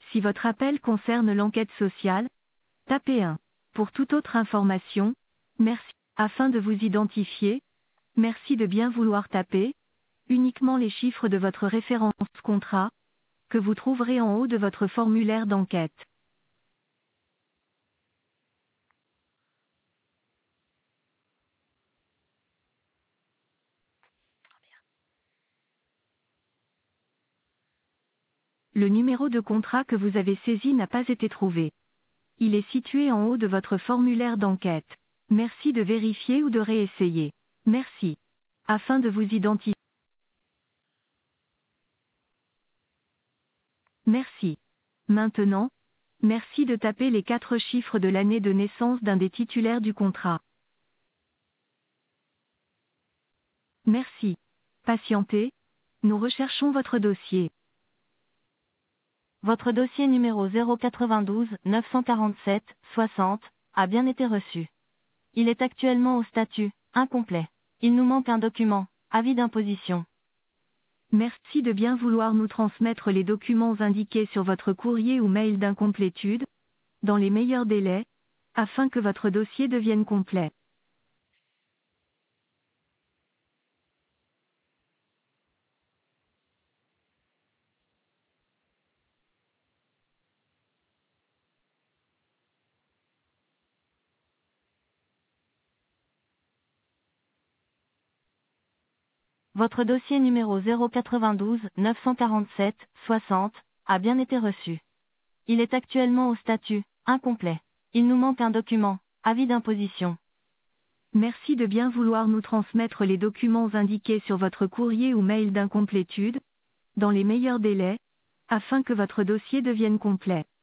Si votre appel concerne l'enquête sociale, tapez 1. Pour toute autre information, merci. Afin de vous identifier, merci de bien vouloir taper uniquement les chiffres de votre référence contrat, que vous trouverez en haut de votre formulaire d'enquête. Le numéro de contrat que vous avez saisi n'a pas été trouvé. Il est situé en haut de votre formulaire d'enquête. Merci de vérifier ou de réessayer. Merci. Afin de vous identifier. Merci. Maintenant, merci de taper les 4 chiffres de l'année de naissance d'un des titulaires du contrat. Merci. Patientez. Nous recherchons votre dossier. Votre dossier numéro 092 947 60 a bien été reçu. Il est actuellement au statut incomplet. Il nous manque un document, avis d'imposition. Merci de bien vouloir nous transmettre les documents indiqués sur votre courrier ou mail d'incomplétude, dans les meilleurs délais, afin que votre dossier devienne complet. Votre dossier numéro 092 947 60 a bien été reçu. Il est actuellement au statut incomplet. Il nous manque un document, avis d'imposition. Merci de bien vouloir nous transmettre les documents indiqués sur votre courrier ou mail d'incomplétude, dans les meilleurs délais, afin que votre dossier devienne complet.